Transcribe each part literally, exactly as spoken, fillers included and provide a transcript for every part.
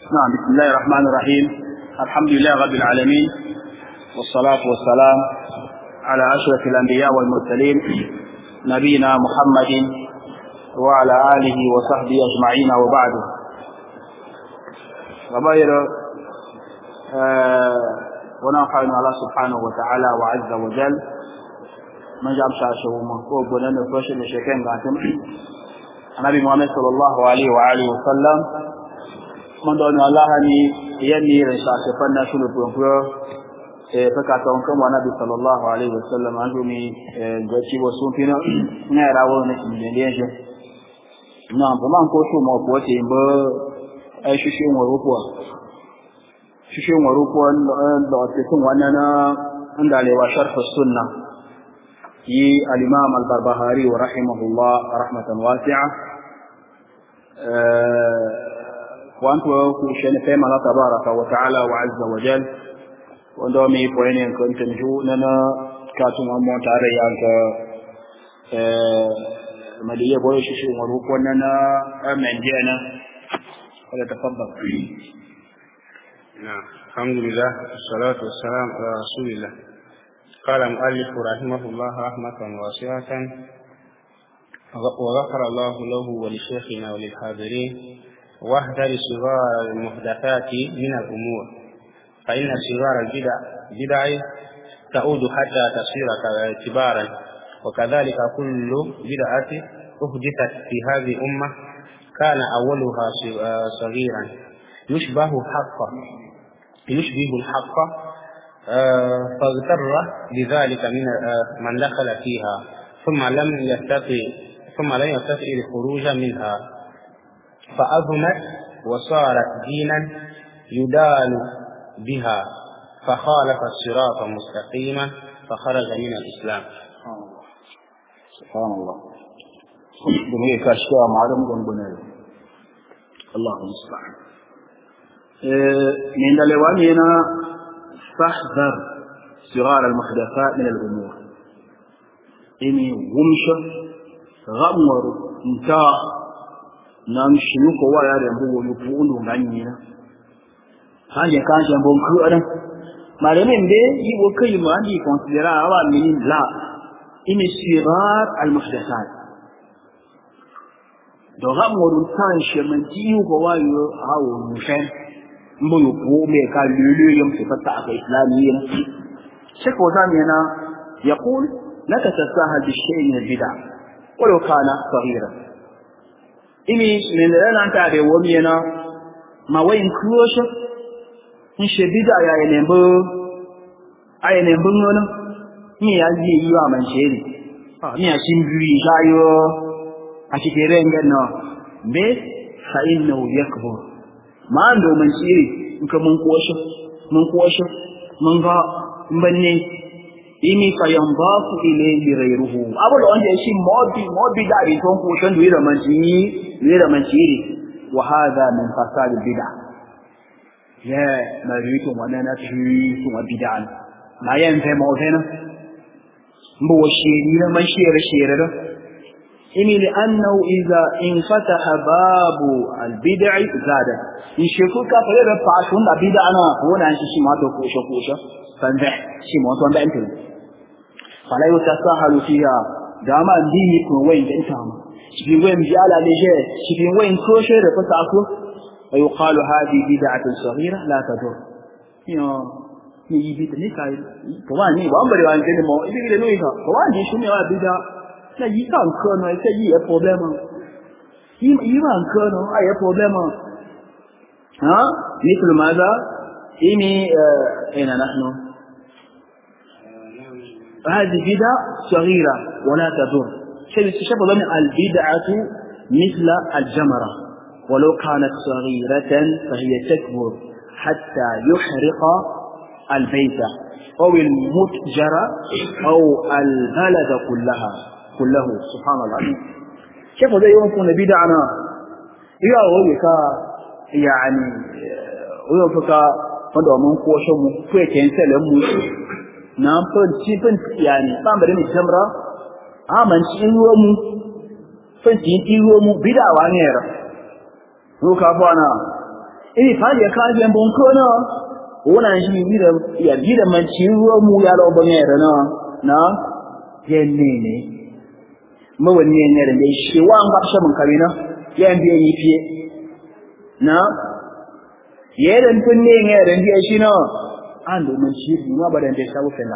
نعم. بسم الله الرحمن الرحيم. الحمد لله رب العالمين، والصلاة والسلام على أشرف الأنبياء والمرسلين نبينا محمد وعلى آله وصحبه أجمعين، وبعد. غير ونفعل الله سبحانه وتعالى وعز وجل من جاب شاشة ومنقوب ولن يفرش الشيكين قاتم النبي محمد صلى الله عليه وآله وسلم من دون الله ني يني رشاش فنا شنو بنقول فكاتون كما النبي صلى الله عليه وسلم عندني غشي وسوفينا نرى ونحن نليش نعم بمان كوشو موبوتي ب أي شيء وروبوا شيء وروبوا لو تكون وانا عند عليه وشرح السنة ي الإمام البربهاري ورحمه الله رحمة واسعة. وأنت وكوشين فيما الله تبارك وتعالى وعز وجل وندومي بوينين كنت نجو لنا كاتم أمون تاري أنت مدية بوي شيء وروبوا لنا أمن جينا ولا تفضل. نعم. الحمد لله والصلاة والسلام على رسول الله. قال المؤلف رحمه الله رحمة واسعة وغفر الله له ولشيخنا وللحاضرين. واحذر صغار المحدثات من الأمور، فإن صغار البدع بدع تعود حتى تصير اعتبارا، وكذلك كل بدعة أحدثت في هذه الأمة كان أولها صغيرا يشبه الحق يشبه الحق فاغتر بذلك من من دخل فيها ثم لم يستطع ثم لم يستطع الخروج منها، فأظمت وصارت دينا يدان بها، فخالف الصراط المستقيم فخرج من الإسلام. سبحان الله. دنيا كاشفة معلوم جنبنا الله المستعان. من دلوانينا فاحذر صغار المحدثات من الأمور. إني ومشة غمر انتا نمشي كوا يا رب ويفون وغنينا هذا كان جنبهم كأنا ما لمن ده يوكل ما عندي considera أوا من لا إني صغار المحدثات ده غمر انتا شمنتيو كوا يو هاو مشان مو يبغوا ميكا لولو يوم تفتح الإسلاميين شكو زمينا يقول لا تتساهل بالشيء من البدع ولو كان صغيرا. إني من الآن أنت على ومينا ما وين كروش إنش بدع يا ينبو أي ينبو لنا مي أجي يوا من شيء مي أشينبي جايو أشيكيرين جنا بس فإنه يكبر ما عنده من شيء إنك من قوش من قوش من غا مني إني فينضاف إليه غيره أقول أنت شيء مودي مودي داري تون قوشن دوير من شيء دوير من شيء وهذا من فساد البدع. يا ما ريتم وانا نتري ثم بدعا ما ينفع موتنا مو شيء من شيء شيء إني لأنه إذا انفتح باب البدع زاد يشوفك فلا رفعشون بدعنا هو نانشي شيء ما تكوش كوش فنفع شيء ما تنبع أنت فلا يتساهل فيها دام عندي يكون وين أنتهم شبين وين جعل عليه شبين وين كوشة رفتعكو ويقال هذه بدعة صغيرة لا تضر يا يجي بدعة نكاي طبعا ني وأمبري وان كده ما إذا كده نويها طبعا دي شو ميا بدعة那一上课呢，这一有 problem 吗？一一上课呢，还有 problem 吗？啊 مثل ماذا؟ إني أين نحن؟ هذه بدعة صغيرة ولا تضر. شبه ضمن البدعة مثل الجمرة ولو كانت صغيرة فهي تكبر حتى يحرق البيت أو المتجر أو البلد كلها كله. سبحان الله. كيف ده يكون بدعنا؟ إذا هو كا يعني هو كا فدوا من قوشهم كوي كنسل مو نام فن شيفن يعني فان بدنا نجمرة آمن شيء مو فن شيء مو بدع وانيرا. هو كابوانا 因为他也看见本科呢，我那是你的也你的们亲热母呀老不爱的呢，那也奶奶，没问奶奶的，你希望把什么可以呢？也别一批，那也人分奶奶人家是呢，按我们其实我把人家稍微分了，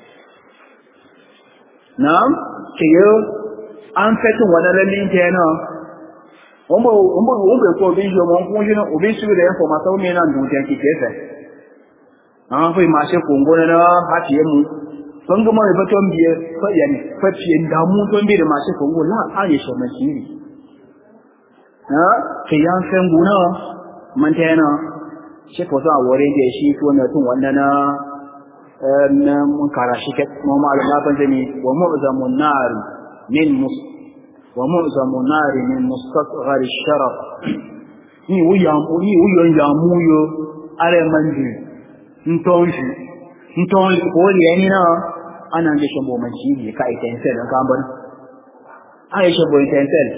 那这个安排中我的人明天呢？我们我们我们国宾学我们公学呢，我们是个人佛嘛，都面上中间去解释，啊，会马些公公的呢，他节目，分个嘛也不准备，不人不偏到木准备的马些公公，那他也什么心理？啊，这样分股呢，明天呢，些菩萨我的这些说呢，中文的呢，呃，那我卡拉西克，我马上那本这里，我们在门那里，面目。ومعظم النار من مستصغر الشرف ni wo yang ni wo yan yang mu yo are manju ntonju ntonju ko le ni na anan de shombo manji ka itensel ka ban ay shombo itensel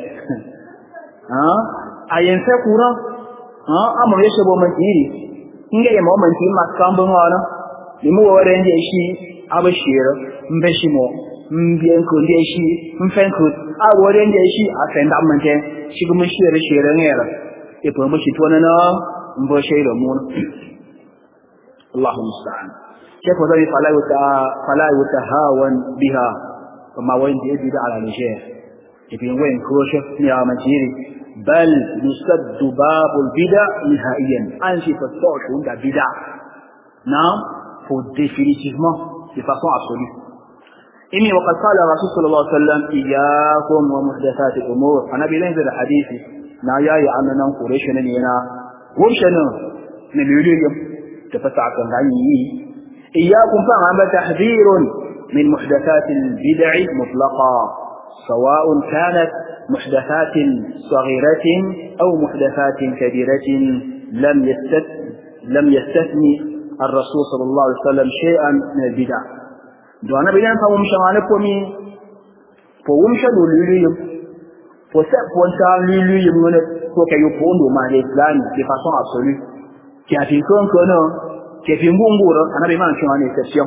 ha ayen se kura ha amo ye shombo manji inge ye mo manji maskambo ngana ni mu wo renje shi abashira mbeshi mo mbien ko de shi mfen ko a wo de shi a fen da man je shi ko mun shi re shi re ne la e po mo shi to na na mbo shi re mu Allahu musta'an ke ko dai fala wa fala wa tahawan biha kama wa indi bi da ala je e bi wen ko shi ni a man jiri bal yusaddu babul bid'a nihaiyan an shi fa so da bid'a na pour définitivement de façon absolue إني وقد قال الرسول صلى الله عليه وسلم إياكم ومحدثات الأمور أنا بلنزل الحديث ناياي أننا قريشنا لنا ومشنا نلوليهم تفتع كنغاني إياكم فهم تحذير من محدثات البدع مطلقا سواء كانت محدثات صغيرة أو محدثات كبيرة لم يستثني لم يستثني الرسول صلى الله عليه وسلم شيئا من البدع don bidan fa wum shamane ko mi po wum shado luluyum po se po ta luluyum ne ko kayo po ndo ma le plan de façon absolue qui a fait qu'on connaît qui fait ngunguro anabe man shamane exception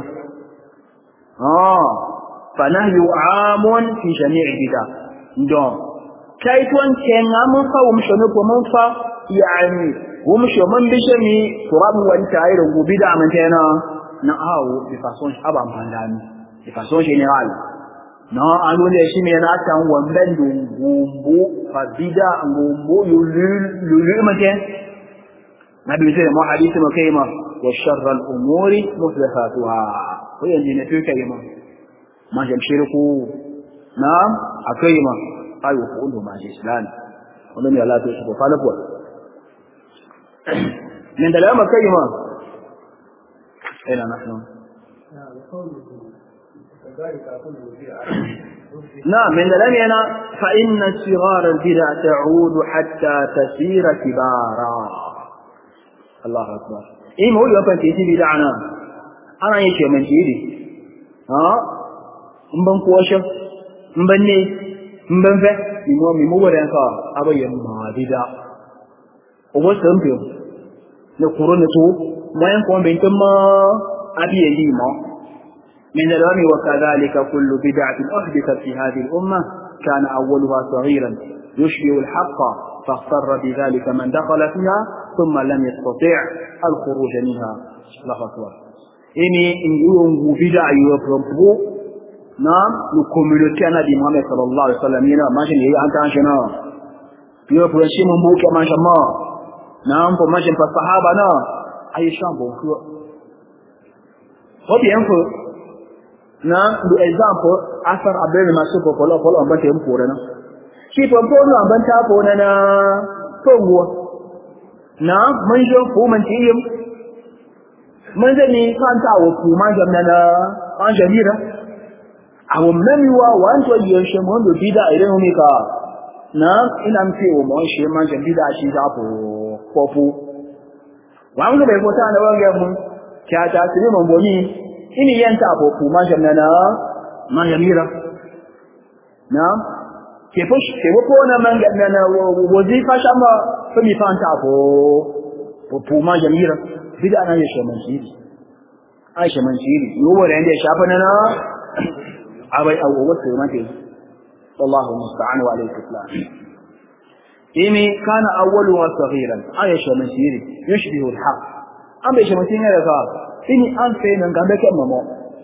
ah fa nahyu amun fi jami' bid'a donc kai ton kenga mun fa wum shano ko mun fa yani wum shaman bishami turab wanta irin bid'a man tana na awo de façon aba mandani de façon générale non alo le shi me na tan wamben du gumbu fabida gumbu yulul yulul maten nabi sai mu hadisi ma kai ma wa sharral umuri muhdathatuha ko yanzu ne tuka yi ma ma jam shirku na akai ma ayo ko ndo ma islam wannan ya Allah to shi ko fa lafiya min da lama kai ma أين نحن؟ نعم من دلالنا فإن صغار البدع تعود حتى تسير كبارا الله أكبر إيه هو يوم تيجي بدعنا أنا يشي من جيدي ها مبن قوشة مبن ني مبن فه ممو ممو ورنكا أبا يما بدع ووسمبيو نقرن تو وين كون بينكما أبي يجيما من الأمر وكذلك كل بدعة أحدثت في هذه الأمة كان أولها صغيرا يشبه الحق فاغتر بذلك من دخل فيها ثم لم يستطع الخروج منها الله أكبر إني إن يوم بدع يوبربو نعم لكملتي النبي محمد صلى الله عليه وسلم هنا ما شن هي أنت عشنا يوبرشي من بوك ما شاء الله نعم فما شن فالصحابة نعم أي شان بوك وبينكو na du example asar abel masu ko polo polo ambate mpore na shi po polo ambanta po na na tongo na manjo fu man tiyim manje ni kanta wo fu manje na na anje mira awo memiwa wanto yeshe mondo bida ile umika na ina mfi wo mo she manje bida shi da po popu wango be kota na wange mu kya ta sire mo boni ini yanta abu kuma jamnana ma yamira na ke push ke ko na man ganna wazifa shama fami fanta abu puma jamira bid'a na ya shaman shiri ai shaman shiri yowa da yanda ya shafa na abai abu wato mate wallahu musta'an wa alayhi islam ini kana awwalu wa saghiran ai shaman shiri yushbihu al-haq an bai shaman shiri da ka ini an sai nan ga kan mamo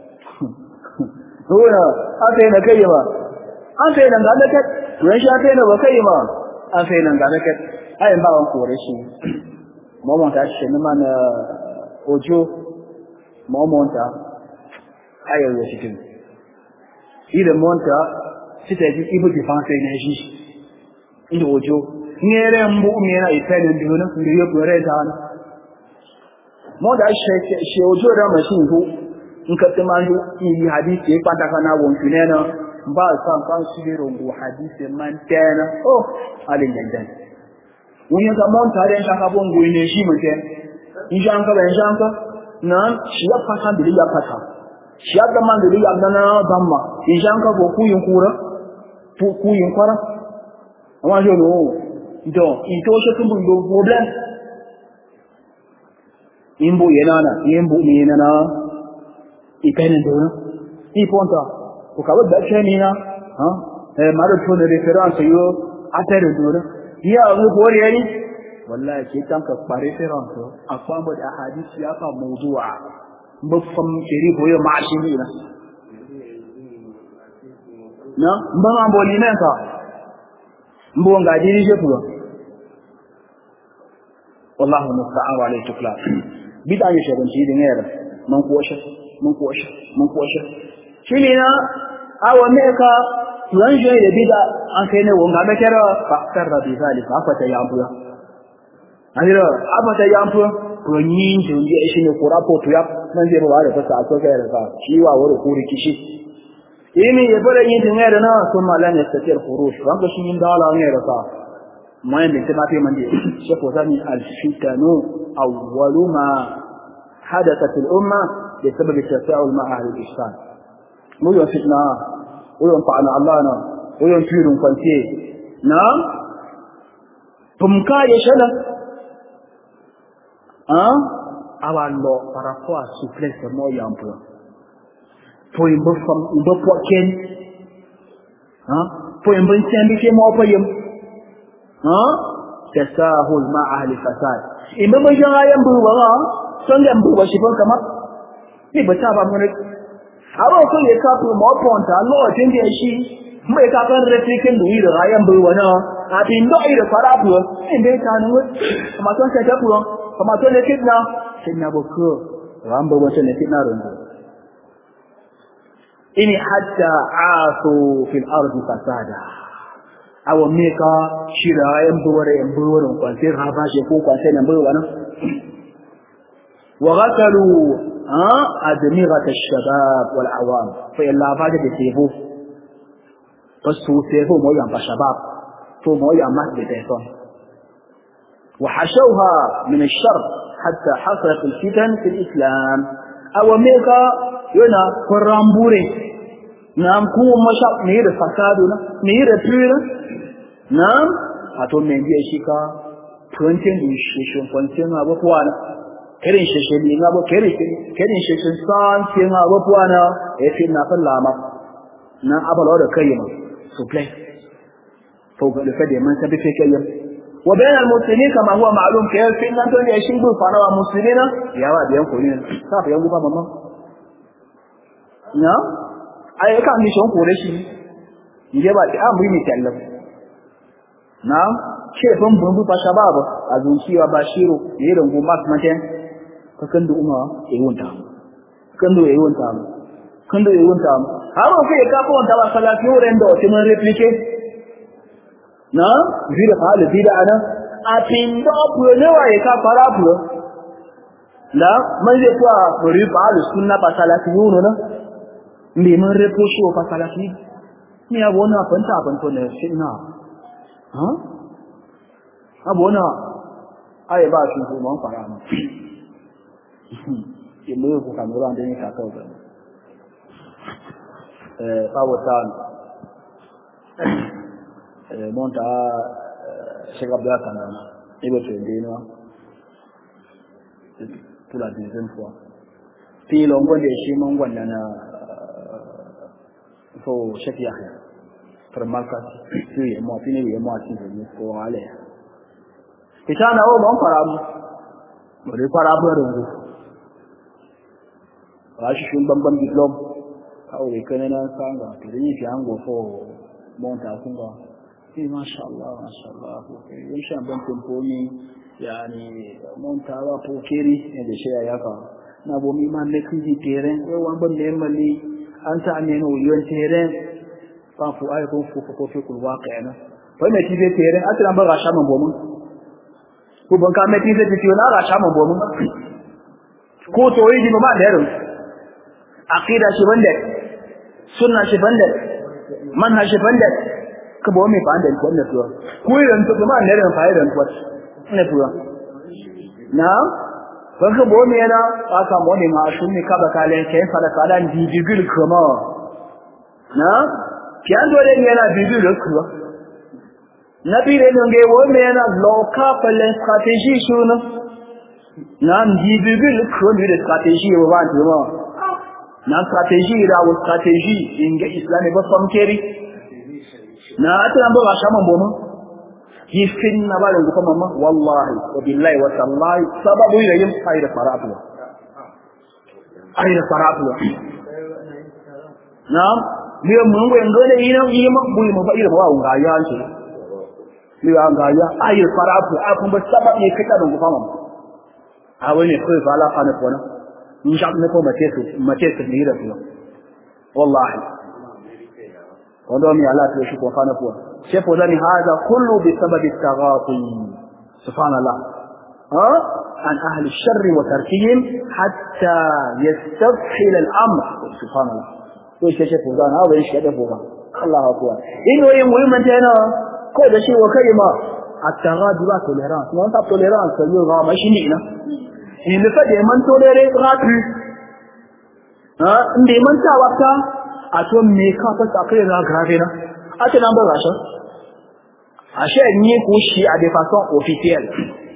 dole an sai na kai ba an sai nan ga kan ran sha kai na ba kai ba an sai nan ga kan ai ba wan kore shi momon ta shi ne man ojo momon ta ayo ya cikin idan monta sita ji ibu di fan sai ne shi ido ojo ngere mbu mi na ipele nduna ndiyo gore ta na mo da shi shi ojo da mashin ko in ka tsamandu yi hadisi ya kwanta kana won tunena ba san kan shi rongo hadisi man tana oh alin dandan wani ga mon tare da ka bon goyi ne shi muke in jan ka ban jan ka nan shi ya fata da ya fata shi ya da man da ya na damma in jan ka go ku yin kura ku yin kwara amma jo no do in to shi kun do problem in bu yana na in bu mi yana na ikanin do na i ponta ko ka ba da ni na ha eh ma da to da reference yo atare do na ya abu kore yani wallahi ke tanka pare reference akwa mu da hadisi ya fa mawdu'a mufam shiri boye ma shi ni na na mbama mboli neka mbonga diri je tuwa wallahu musta'an wa alayhi tukla bid'a ya shagan shi din yara man kuwasha man kuwasha man kuwasha shine na awa meka tuan je da bid'a an kai ne wonga me kera fakar da bizalika afata ya ambuya anira afata ya ambuya ko yin je je shi ne ko rapport ya nan je ba da fasa ko kai da shi wa wuri ko rikishi ini ya bare yin din yara na sun malan ya tsakiyar furush wanda shi yin dala ne da sa mai da ta fi mande shi ko zani al-fitanu awwalu ma hadathat al-umma bi sabab at-tasa'ul ma'a al-ihsan mu yo fitna uyon fa'ana Allah na uyon firin kwance na tumka ya shala ah awalo par rapport à souplesse mo yampo pour une bonne femme une bonne poitrine hein pour une bonne symbolique mo payem hein tasahul ma ahli fasad imam janga yambu ba son yambu ba shi ban kamar ni ba ta ba mun aro ko ya ka ko mo ponta lo tin da shi mai ka kan replikin da yi da rayan bai wana a bin do ida fara bu inda ka nan kuma son ka ta bu kuma to ne kidna kinna boko ran ba wata ne kidna ran ini hatta asu fil ardi fasada aw meka shira yan buware yan buware ko sai ha ba shi ko ko sai nan bai wana wa ghatalu أدمغة الشباب والعوام فإلا بعد بسيبه فسو سيبه مويا بشباب فو مويا مات بتهتون وحشوها من الشر حتى حصلت الفتن في الإسلام أو ميكا ينا فرامبوري نعم كو مشاب نير فسادنا نير بيرا نعم أتون من دي أشيكا تونتين إيشيشون فانتين أبو فوانا kerin shesheli ngabo kerin kerin sheshin san tin ngabo puana e fin na falla ma na abalo da kayyama so play فوق الفدي من سبب كيم وبين المسلمين كما هو معلوم كيف في ان انتم يعيشون فانا مسلمين يا واد ينقلين صح يا ابو ماما نعم اي كان مش هو قريشي يجي بعد امر يتكلم نعم شيفن بنبو بشباب ازونشي وبشيرو يرون غمات متين kakandu umma e wonta kando e wonta kando e wonta haro ke ka ko wonta sala ki rendo ti man replique na vira fale vira ana apindo pro ne wa e ka para pro la man je kwa ri fale sunna pa sala ki wono na mi man reproche o pa sala ki ni abona panta panto ne sinna ha abona ai ba shi ko man fara na ilé ìwò kàmíràn dé ní kàtọ́ ọ̀gbẹ̀ fáwọ̀tán mọ́ta ṣẹ́gbàbíà kanáà ibẹ̀ tó ìdí iná pour la deuxième fois. Puis l'on voit des chemins qu'on a faut chaque jour. Pour marquer, puis moi puis les moi qui viennent pour aller. Et ça n'a au bon parabu. Le parabu de vous. Ah je suis un bon bon diplôme. Ah oui connais na sanga. Puis il y a un go faut monter à Congo. Et mashallah mashallah. Il y a un bon tempo ni yani montawa pokeri da shi ya ka na bo mi man ne kiji terrain we wan ban ne mali anta ne no yon terrain fa fu ay ko fu ko fi kul waqi'na fa ne kiji terrain atran ba gasha man bomun ko ban ka me kiji ti na gasha man bomun ko to yi ma da yaro aqida shi banda sunna shi banda manhaj shi banda ka bo mi banda ko ne to ko ran to ma ne ran fa ran ko ne pura na baka bo me na aka mo ne ma sun ne ka ba kalen kai fara kadan digigil kuma na kian dole ne na digigil kuma na bi ne nge wo me na loka pale strategy shuna na digigil kuma ne strategy wo ba tuma na strategy da wo strategy inga islami ba famkeri na atan ba ga shaman bomu yifin na ba da kuma mamma wallahi wa billahi wa tallahi sababu yayin ayda faratu ayda faratu na'am biyo mun go ngone ina yima buyi mu ba ira ba wa ya ce biyo an ga ya ayda faratu a kun ba sababu ne kika da kuma mamma a wani kai fa la kana kona in sha Allah ko mace su mace su ne da su wallahi wanda mi ala to shi ko fa na kuwa شوف ذلك هذا كله بسبب التغاطي سبحان الله ها عن أهل الشر وتركهم حتى يستفحل الأمر سبحان الله وش شوف ذلك هذا وش هذا فوقه الله أكبر إنه يمهم أنت هنا كل شيء وكلمة التغاضي لا توليرانس ما أنت توليرانس يلغى ما يشنينا إن فجأة من توليرانس غاتري ها إن من تعبت أتوم ميكا تسأكل غاترينا أتى نمبر عشرة عشان يكوشي à des façons officielles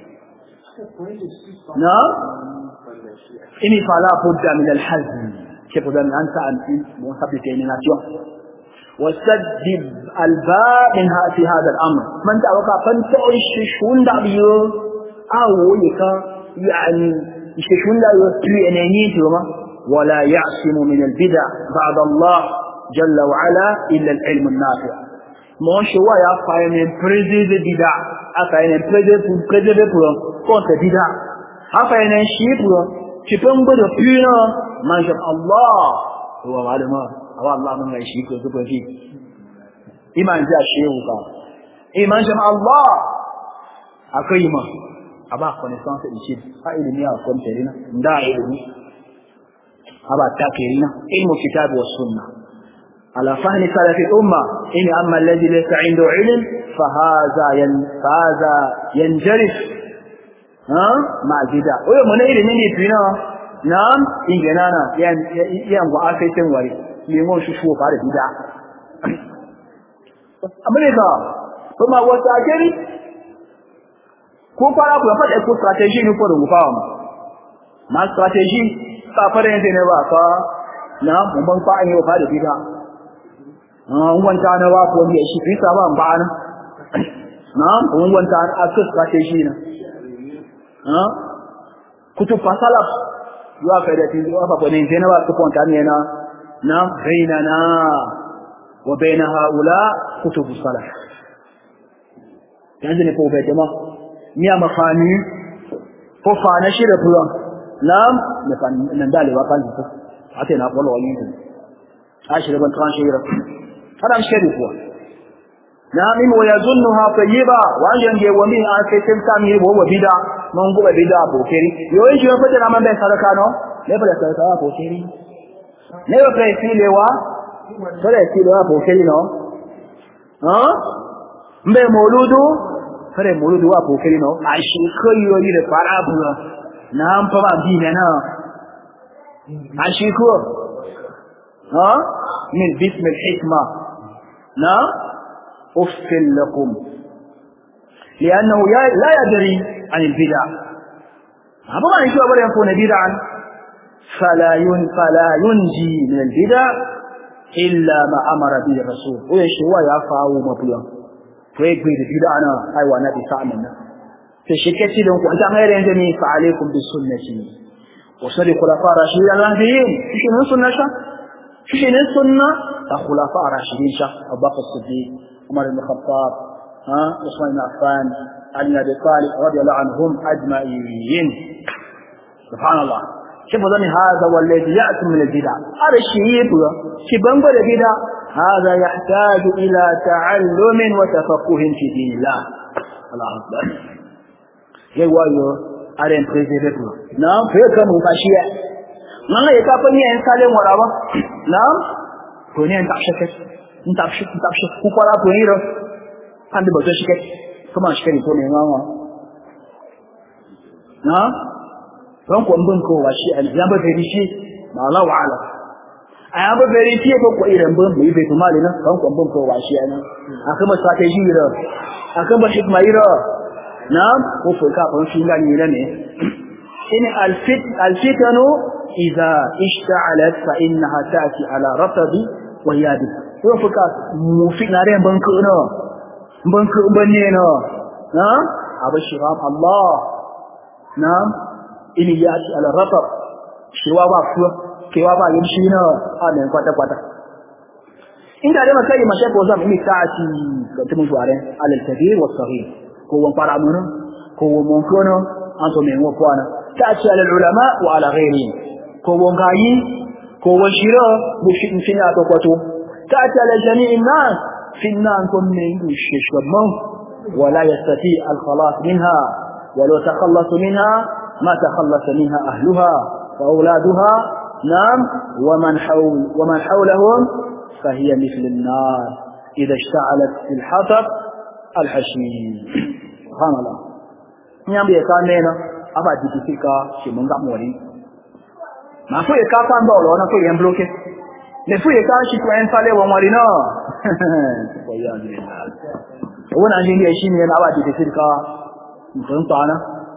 non il fallait بد من الحزم كيف بدنا أنت عن مثبت الناتيون وسدد الباب منها في هذا الأمر من توقع فانتعش شون دعيو أو يكا يعني شون دعيو ترينينيتهما ولا يعصم من البدع بعد الله جل وعلا إلا العلم النافع mon choix ya fa une président bida aka une président pour président pour contre bida aka une chiffre tu peux me dire plus non mange Allah wa walama wa Allah mun ai shi ko ko fi iman ja shehu ka iman jam Allah akai ma aba connaissance ici fa ilmi a konterina nda ilmi aba takirina ilmu kitab wa sunnah على فهم سلف الأمة إن أما الذي ليس عنده علم فهذا ين فهذا ينجرف ها مع البدع ويوم نيل من يبينا نعم إنجنانا ين ين وعافية وري لمن شوفوا قارئ بدع أمريكا ثم هو تاجري كم فارق يفعل أكو استراتيجي نقول مفاهم ما استراتيجي سافرين تنبأ فا نعم ممن فاعل يفعل بدع wanta na ba ko ne shi fita ba ba na na'am wanta a cikin strategy na ha kutu fasala ya fa da tin wa fa ne ne ba ku ponta ne na na bainana wa bain haula kutub salah yanzu ne ko bai jama ni a mafani ko fa na shi da furan na'am na kan nan dalewa kan ku ate na kwalwa yin ashira ban kan shi هذا مش كده هو نعم ويظنها طيبة وأن ومن أكثر كامل وهو بدع من هو بدع بوكري يوجد يفتح من بين سلكانه لا بد سلكانه بوكري لا يفرق في لوا فلا في لوا بوكري نو ها مبين مولوده فلا مولوده هو بوكري نو عشان كل يوم يلفارا بنا نعم فما ديننا عشان كل ها من باسم الحكمة نعم أفل لكم لأنه لا يدري عن البدع abu ma shi bare ko na bid'an fala yun fala yunji min al-bid'a illa ma amara bi rasul o shi wa ya fawo mafiya to yi da bid'a na ai wa nabi sa'amin nan sai shi kace don ku an hayar yanzu ne fa alaikum bi sunnati wa sadi khulafa rashidin al-mahdiyyin shi ne sunna sha shi ne sunna ta khulafa rashidin sha Abubakar Siddiq Umar ibn Khattab ha Usman ibn Affan Ali ibn Abi Talib radiyallahu anhum ajma'in subhanallah كيف ظن هذا والذي يأتي من البدع هذا الشيء في بنبر البدع هذا يحتاج إلى تعلم وتفقه في دين الله الله أكبر يوايو أرين بريزيرتو نعم فيك مباشية ما يكافني أن سالم ورابا نعم كوني أن تعشكت أن تعشك أن تعشك كوكولا كونيرو عند بجوشكت كما أشكري كوني ماما نعم don ko mbin ko washi an yamba verifi ma Allah wa'ala ayamba verifi ko ko irin bin bai bai tumali na don ko mbin ko washi an aka ma strategy ira aka ba hikma ira na'am ko ko ka ko shi ngani ne in al-fit al-fitanu idha ishta'alat fa innaha ta'ti ala ratabi wa yadi ko fuka mu fitna ren ban ko no ban ko banne no na abashira Allah na'am ini yati ala ratab shiwa ba fuwa kewa ba yin shi na anan kwata kwata inda dai makai mashe ko zam ini ta'ati ga tumun tuare ala al-kabir wa as-saghir ko wan para mun ko mon kono anto men wo kwana ta'ati ala al-ulama wa ala ghayrihim ko won gayi ko won shira mushin fina to kwato ta'ati ala jami'in nas finnan kun min shishman ولا يستطيع الخلاص منها ولو تخلص منها ما تخلص منها أهلها وأولادها نعم ومن حول ومن حولهم فهي مثل النار إذا اشتعلت في الحطب الحشيم سبحان الله نعم بيكان لنا أبا جيتيكا شي من غاموري ما فو يكا فان دولو أنا فو يمبلوكي نفو يكا شي كوين فالي ومارينا ويا بالله وانا عندي شيء من أبا جيتيكا مفهوم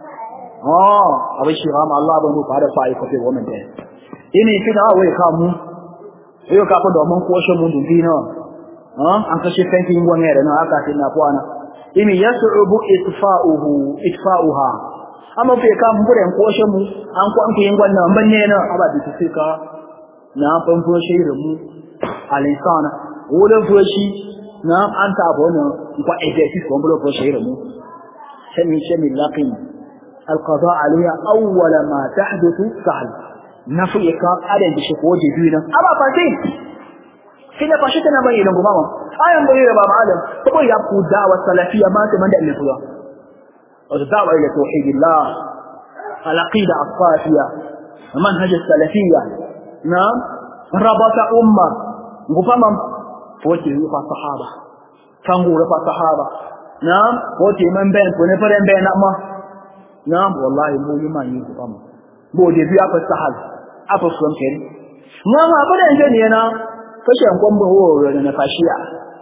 oh abin shi rama Allah ban rufa da fa'i kofe wannan dai ini kina wai ka mu yau ka fa domin koshe mu dubi na ah an kashe fanki yin wannan da nan aka tin na kwana ini yas'ubu itfa'uhu itfa'uha amma fa ka mu buren koshe mu an ko an ku yin wannan banne na aba da sai ka na fan koshe da mu alinsana wurin foshi na an ta bona ko exercise ko bulo koshe da mu sai mi sai mi laqin القضاء عليها أول ما تحدث سهل نفيك أدن بشكوة جديدة أما فاتين كنا فاشتنا بني لنكم ماما أيام بني لبا معلم تقول يبقوا الدعوة السلفية ما تمنى اللي فيها الدعوة إلى توحيد الله العقيدة الصافية المنهج السلفية نعم ربط أمة مفهما فوتي يفا الصحابة فانقول يفا الصحابة نعم فوتي من بين ونفرين بين أمه نعم والله مو يما يفهم مو دي بيا فسحل افسكم كين نعم ابدا انجني انا kashe kwambo ho na fashiya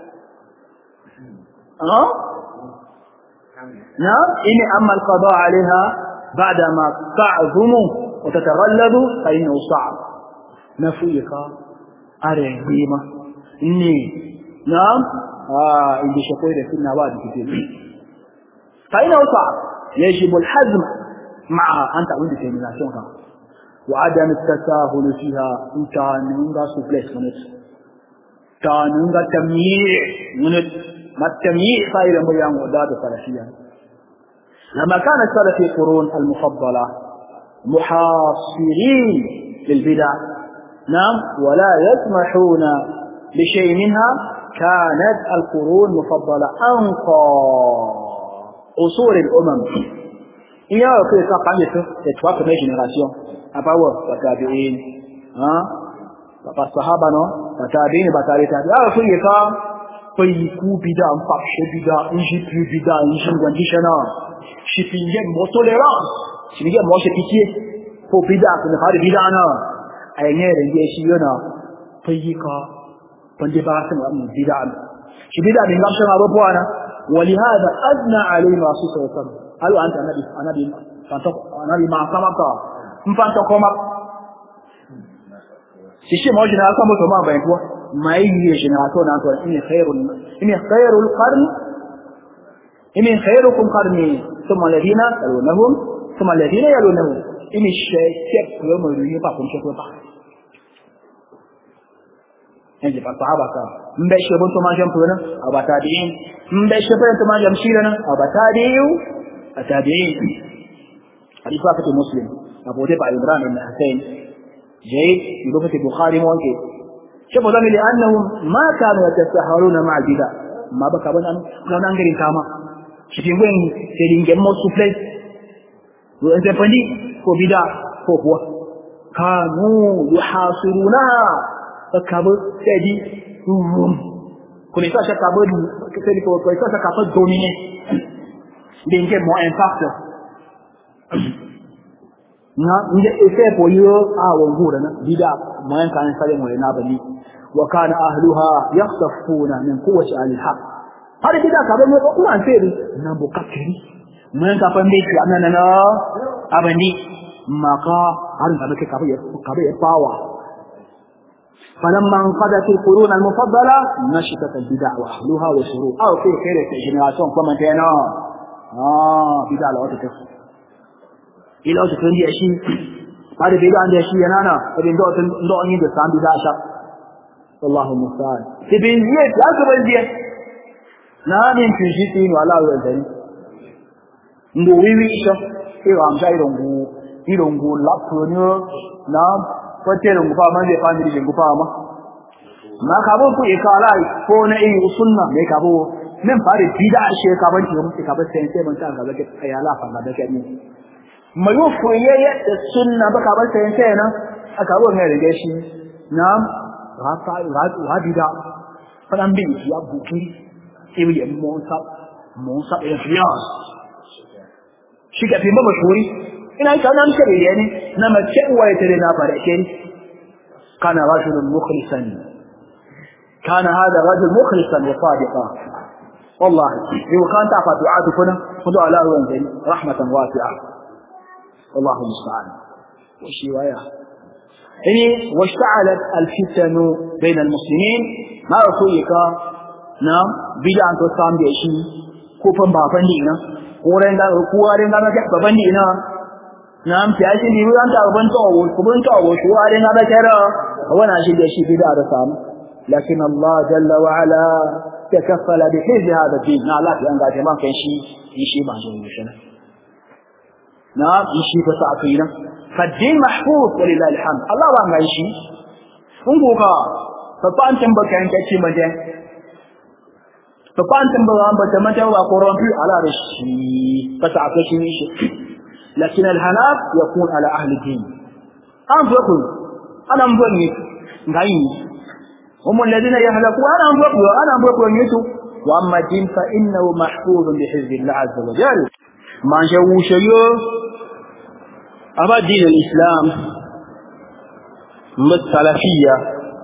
ah na ini amma alqada alaiha ba'da ma ta'zumu wa tataghallabu fa innahu sa'b nafika are bima ni na'am ah inda shakoi da sunna ba da kike fa innahu sa'b يجب الحزم معها أنت عندك تيميناسيونها وعدم التساهل فيها أنت نونغا سوبليس منت تانونغا تمييع منت ما التمييع خير ميان وداد فلسيا لما كان السلف في القرون المفضلة محاصرين للبدع نعم ولا يسمحون بشيء منها كانت القرون المفضلة أنقى أصول الأمم إياه كي ساقعني تتوقع من جنراسيون أباوة وتابعين ها فالصحابة نو وتابعين بتاري تابعين أه كي يكا كي يكو بدا مفاقش بدا إنجي بيو بدا إنجي وانديشنا شفيين مطولران شفيين موشكيكي فو بدا كنا خاري بدا أنا أيني رنجي شيونا كي يكا فندي باسم أمن بدا شبدا من غمشنا ربوانا ولهذا أدنى علينا رسول الله صلى الله عليه وسلم قالوا أنت النبي النبي tanto anali ma sama ka mfanto koma sisi mo génération mo to ma ben ko mai yi génération na to ini khairul ini khairul qarn ini khairukum qarni thumma alladhina yalunhum thumma alladhina yalunhum ini shaykhep ko mo yi pa kun ko pa enje pa sahaba ka mbe shebon to ma jam puna abata din mbe shebon to ma jam shirana abata diu atabi'in hadith wa muslim abu dawud ibn ibn husayn جيد يقول في البخاري ممكن شوفوا ذلك لأنهم ما كانوا يتساهلون مع البدع ما بقى بنا كنا نقرين كاما شوفين وين سيرين جمع سوفلي وأنت فندي هو بدع هو هو كانوا يحاصرونها فكابر سيدي كل إنسان كابر سيدي كل إنسان كابر دوميني بينك مو إمباكت na inda sai ko yo a wangura na bida mayan kan sare mu na bani wa kana ahluha yakhsafuna min quwwati al-haq har bida ka ba mu ko an sai na bukatiri mayan ka fan bai amana na abani maka har da kake ka ba ka ba pawa falamma qadat al-qurun al-mufaddala nashatat al-bid'a wa ahluha wa shuru aw fi khair generation kuma tana ah bida la wata ila wata kan dia shi ba da bid'a da shi yana na ibn do do an yi da san bid'a sha wallahu musta'an ibn ziyad ya ga ban ziyad na min kin shi tin wala wa dani ndo wiwi sha ke wa am sai rongu irongu la punyo na ko te rongu fa man de fa mi rongu fa ma ma ka bo ku e ka lai ko na e sunna me ka bo nan fare bid'a shi ka ban ki mu ka ba sai sai ban ta ga ga ayala fa da ke ni mayu fuye da sunna baka bar sai sai nan aka bo ne rige shi nam rafa radida fadan bin ya buki ibi ya monsa monsa e fias shi ga bimba mashuri ina ka nan ce ne ne na mace uwaye tare na fara ke kana rajulun mukhlisan kana hada rajul mukhlisan wa sadiqa wallahi yau kan ta fa du'a kuna kudu ala ruwan jari rahmatan wasi'a والله المستعان وشي وياه يعني واشتعلت الفتن بين المسلمين ما رسولك نعم بدعا تسام بيشي كوفن بابندينا ورندا كوارندا ما بابندينا نعم تياشي دي وان تا بن تو كبن تو شوارندا ما كرا وانا شي بيشي بدعا تسام لكن الله جل وعلا تكفل بحفظ هذا الدين لا لا ان غادي ما كان شي شي ما جوشنا نعم يشي فساعتين فالدين محفوظ ولله الحمد الله ba mai shi kun goka fafan tambaka yanka ce maje fafan tambaka ba ta mata ba ko ran fi ala rashi fasa'atin shi lakin alhalak yakun ala ahli din an fuku ana mboni ngai هم الذين يهلكون انا مبقى انا مبقى يتو واما الدين فانه محفوظ بحفظ الله عز وجل ما جو شيء أما دين الإسلام متسلفية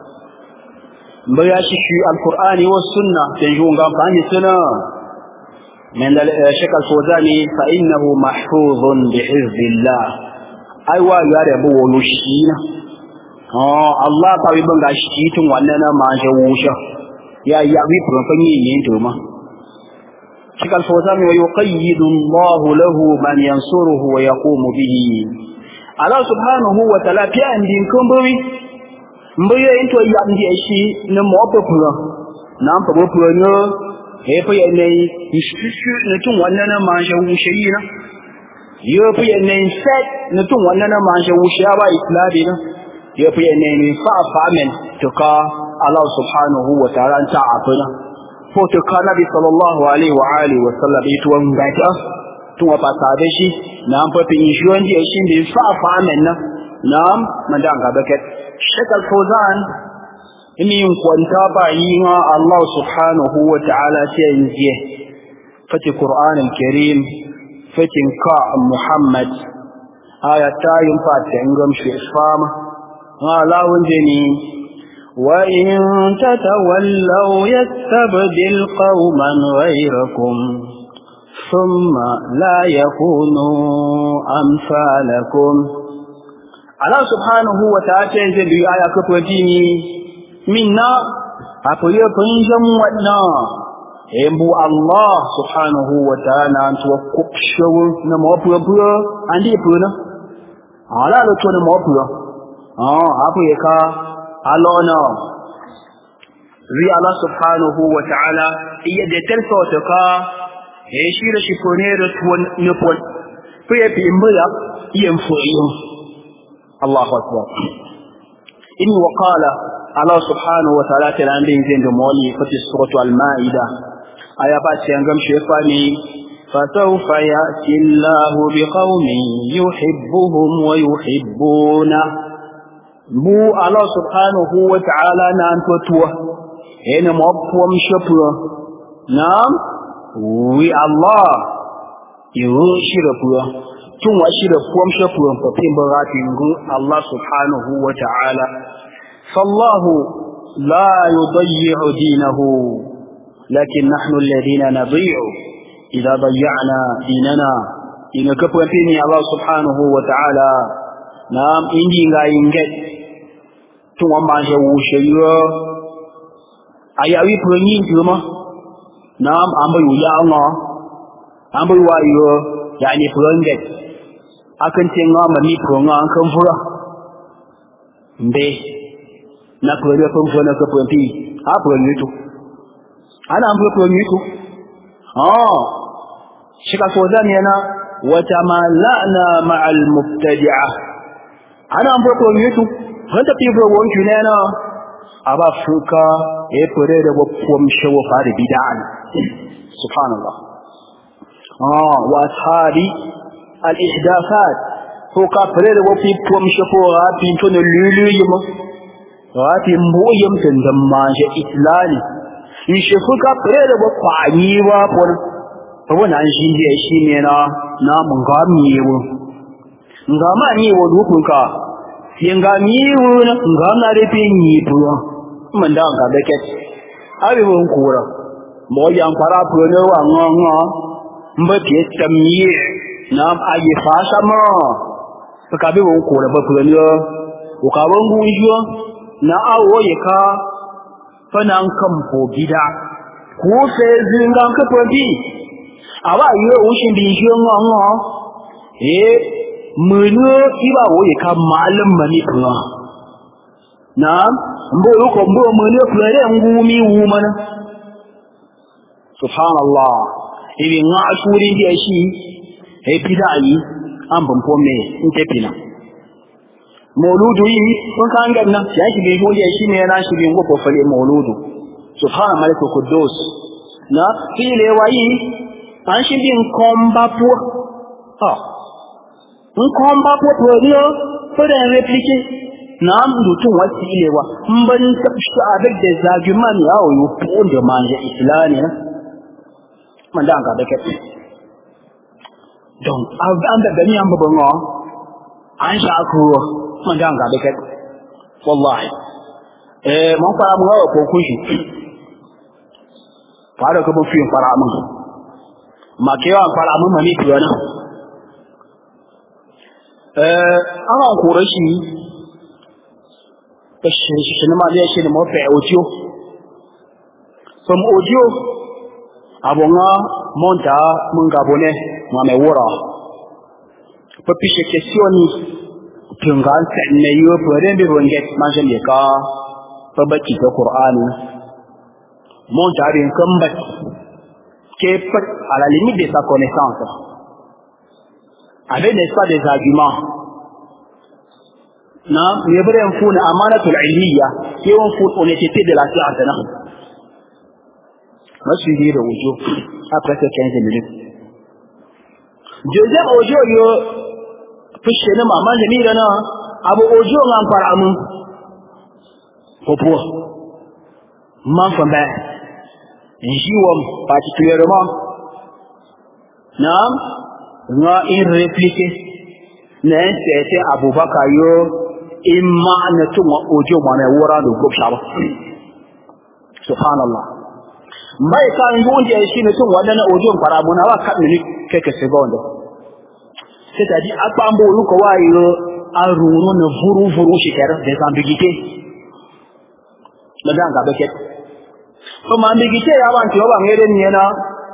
بياشي القرآن والسنة تنجون قام سنة من الشيخ الفوزاني فإنه محفوظ بحفظ الله أيوة ياربو ولوشينا آه الله طبيب غاشيتم وأننا ما جوشة يا يعبي برفني ينتوما شيخ الفوزان ويقيد الله له من ينصره ويقوم به الله سبحانه وتعالى في عندين كمبوي mbuye into yamdi shi na mopopuro na mpopuro no he fa yana ishishu na tun wannan ma sha wushi na yo fa yana set na tun wannan ma sha wushi ba islami na yo fa yana ni fa fa men to ka Allah subhanahu wa ta'ala ta afuna ko to ka nabi sallallahu alaihi wa alihi wa sallam ito ngata tun wa pasabe shi na mpopin shi wanda shi ne fa fa men na nam madanga baket Sheikh Al-Fawzan ini kwanta ba yi ma Allah subhanahu wa ta'ala ce yanzu fati Qur'an al-Karim fatin ka Muhammad ayata yin fata ingam shi fama Allah wanda ni wa in tatawallaw yastabdil qauman ghayrakum ثم لا يكونوا أمثالكم. Allah subhanahu wa ta'ala ce bi aya ka fadini minna apoye punjam wadna embu Allah subhanahu wa ta'ala to kupshaw na mopu pu andi pu na ala lo to na mopu ah apoye ka alona ri Allah subhanahu wa ta'ala iya de tel so ka e shi da shi ko ne da tuwan ne pon pu ye bi mbula yen fo yo الله أكبر. إني وقال الله سبحانه وتعالى كلام بين مولي في سورة المائدة آيات ينقم شيطاني فسوف يأتي الله بقوم يحبهم ويحبونه بو الله سبحانه وتعالى نان فتوى هنا مبقوم شبه نعم وي الله يشربه tun washi da kuwam shafuwan fafin baratin gu Allah subhanahu wa ta'ala fallahu la yudayyi'u dinahu lakin nahnu alladhina nadhi'u idha dayya'na dinana ina kafa fini Allah subhanahu wa ta'ala nam indi ga inge tun wa ma je wushe yo ayawi pronyi kuma nam ambayu ya Allah ambayu wa yo yani pronge akan tinga mani pronga akan fura mbe na pronga pun fura ka pronti a pronga to ana ambu pronga to ah shika ko zani yana wa tamalana ma'al mubtadi'a ana ambu pronga to wanda fi go won ki na aba fuka e pore da wapom shawo fari bid'an subhanallah ah wa ashabi al-ihdathat ko ka fare da wafi pom shafo rafi to ne luluyima rafi mboyam tandan ma je islami in shefu ka fare da kwani wa por to wannan shi ne shi ne na na mun ga miwo ngama ni wo dukun ka yin ga miwo na ngama da fi ni buwa mun da ga da ket abi mun kura mo yan fara pro ne wa nganga mbati tamiye nam aye fasha ma kabe won ko ba ku ne o ka won gujo na awo ye ka fanan kan ko gida ko sai zinga ka to bi awa yo o shin bi jo ngo ngo eh munu iba wo ye ka malam mani kuma nam mbo ko mbo munu ko re ngumi wu mana subhanallah ibi nga shuri dia shi e bidai an ban fome in tafina mauludu yi kun kan ganna ya shi bi holiya shine yana shi bin go fofale mauludu subhana malik quddus na kile wayi an shi bin komba po ha un komba po to rio ko da replique na amdu tun wasilewa mban tabshi abin da zagiman yawo yo po da manje islami na man da ga da kai don an da gani an babban wa an sha ku man da ga da kai wallahi eh mun fara mun hawa ko kushi fara ka bu fi fara mun ma ke wa fara mun mani to na eh an an kore shi kashi shi ne ma da shi ne mu fa audio from audio abonga monta mun gabone ma mai wura fa pishe questioni tungan sanne yo pore be ronget manjen le ka fa baki ta qur'ani monta rin kambat ke pat à la limite de sa connaissance avec n'est-ce pas des arguments na yebre en funa amanatul ilmiya ke on fu honnêteté de la science na masu yi da wujo après ces quinze minutes deuxième audio yo fishe na maman da mira na abu audio ngan fara mun popo man fa ba jiwam particulièrement nam nga in répliquer na c'était Abubakar yo imma na tuma audio ma na wora do gobsha ba subhanallah mai kan gunje shi ne tun wadannan ojon kwarabu na wa kan ni keke se gondo sai ta di apa ambo lu ko wayo arunu na vuru vuru shi kera des ambiguïtés madan ga beket to ma ambiguïté ya ban tiwa ban ngere ni na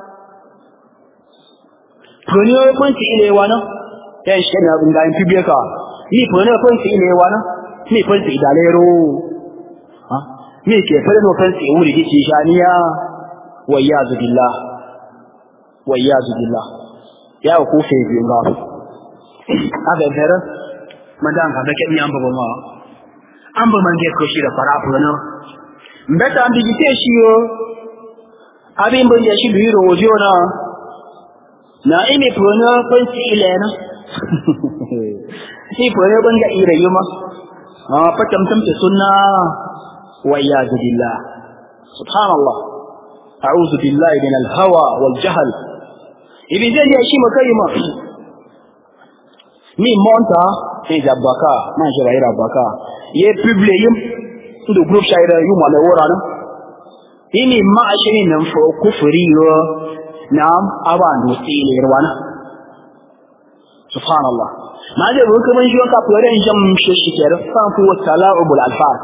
premier point ile wana yan shi na bunga in publica ni premier point ile wana ni point idalero ha ni ke fara no point wuri dici shaniya wayyazu billah wayyazu billah ya ku fe binga aba dara madan ka bake ni amba bama amba mange ko shi da farafu no mbeta ambigite shi yo abin banje shi biro wojo na na imi prono fanci ile na ni prono banga ire yuma ah fatam tamta sunna wayyazu billah subhanallah a'udhu billahi min al-hawa wal jahl ibn jaji shi makayima ni monta ni jabaka na shaira baka ye publier yim ndo group shaira yum wala worana ini ma ashini nan fo kufri yo nam abandu tsile irwana subhanallah ma je ko kuma shi ka fure in jam shi shi kere fa fu tala'ubul alfaz